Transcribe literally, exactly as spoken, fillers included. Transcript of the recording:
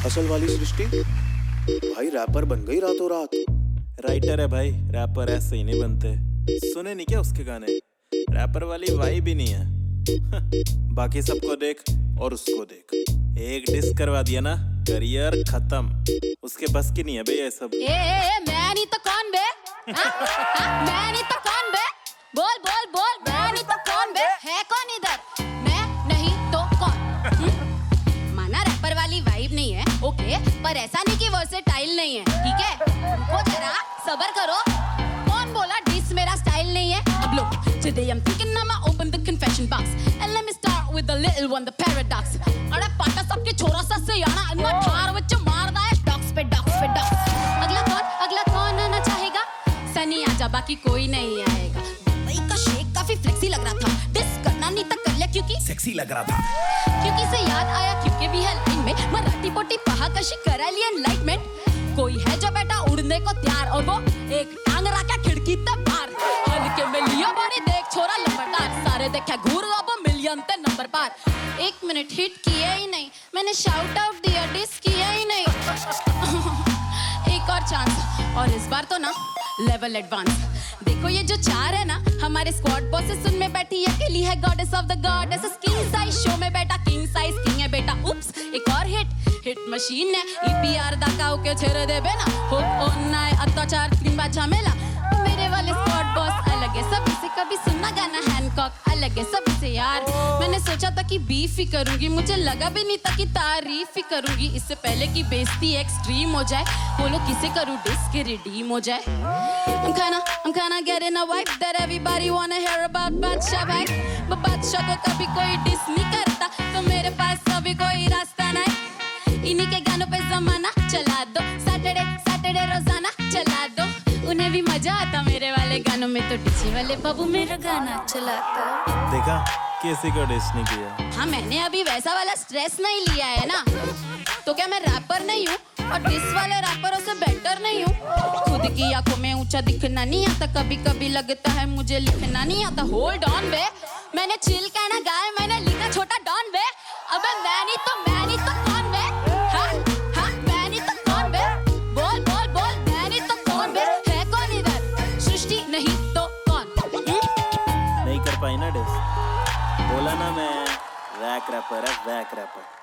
असल वाली सृष्टि भाई रैपर बन गई रातों रात। राइटर है भाई, रैपर ऐसे ही नहीं बनते। सुने नहीं क्या उसके गाने? रैपर वाली वाइब भी नहीं है। बाकी सबको देख और उसको देख, एक डिस करवा दिया ना, करियर खत्म। उसके बस की नहीं है बे ये सब। ए, ए, ए, मैं नहीं तो कौन बे? हा? हा? मैं नहीं तो कौन बे? बोल बोल बोल, मैं नहीं तो कौन बे? है कौन इधर? मैं नहीं तो कौन? हुँ? माना रैपर वाली वाइब नहीं है, ओके, पर ऐसा नहीं कि वर्सेटाइल नहीं है, ठीक है? वो जरा सबर करो। कौन बोला डिस मेरा स्टाइल नहीं है? अब लो, today I'm thinking I'ma open the confession box and let me start with the little one, the paradox. अरे पाटा सबके छोरा सा से याना अन्ना ठार वच्चे मारदा है डॉक्स पे डॉक्स पे डॉक्स। अगला कौन अगला कौन आना चाहेगा? सनी आजा, बाकी कोई नहीं आएगा। भाई का शेक काफी फ्लेक्सी लग रहा था, डिस करना नहीं था कर लिया क्योंकि सेक्सी लग रहा था। क्योंकि से याद आया क्योंकि भी है लाइन में मराठी पोटी पहा कशी करा ली एनलाइटमेंट। कोई है जो बेटा उड़ने को तैयार और वो एक टांग रखा खिड़की तक बाहर। हल्के में लिया बड़ी देख छोरा लंबरदार, सारे देखा घूर अब मिलियन ते नंबर पार। एक मिनट हिट किया ही नहीं, मैंने शाउट आउट दिया, डिस किया ही नहीं। एक और चांस, और इस बार तो ना लेवल एडवांस। देखो ये जो चार है ना, हमारे स्क्वाड बॉसेस उनमें बैठी अकेली है goddess of the goddess. King size show में बैठा किंग साइज किंग है बेटा। उप्स, एक और हिट हिट मशीन है ईपीआर दाका ओके छेरे दे बेना। हुक ऑन नाय अत्याचार किंबा झमेला। मेरे वाले स्क्वाड बॉस अलग है सभी से, कभी सुनना गाना हैनकॉक अलग है सभी से यार। मैंने सोचा था कि बीफ ही करूंगी, मुझे लगा भी नहीं था कि तारीफ ही करूंगी। इससे पहले कि बेइज्जती एक्सट्रीम हो जाए, बोलो किसे करूं डिस के रिडीम हो जाए। I'm kinda, I'm kinda getting a vibe that everybody wanna hear about बादशाह भाई। but बादशाह को कभी कोई डिस नहीं करता, तो मेरे पास कभी कोई रास्ता नहीं। इन्हीं के गानों पे जमाना चला दो, सैटरडे सैटरडे रोजाना चला दो। उन्हें भी मजा आता मेरे वाले गानों में, तो डीजे वाले बाबू मेरा गाना चला दो। देखा किसी को डिस नहीं किया। हाँ, मैंने अभी वैसा वाला स्ट्रेस नहीं लिया है ना, तो क्या मैं रैपर नहीं हूँ और डिस वाले रैपरों से बेटर नहीं हूँ? खुद की आंखों में ऊंचा दिखना नहीं आता, कभी कभी लगता है मुझे लिखना नहीं आता। होल्ड ऑन बे, मैंने चिल कहना गाया, मैंने लिखा छोटा डॉन बे। अबे मैं नहीं तो मैं नहीं तो कौन बे? हाँ हाँ मैं नहीं तो कौन बे? बोल बोल बोल, मैं नहीं तो कौन बे? है कौन इधर? सृष्टि नहीं तो कौन? नहीं कर पाई ना डिस, बोला ना मैं रैक रैपर है, वैक रैपर।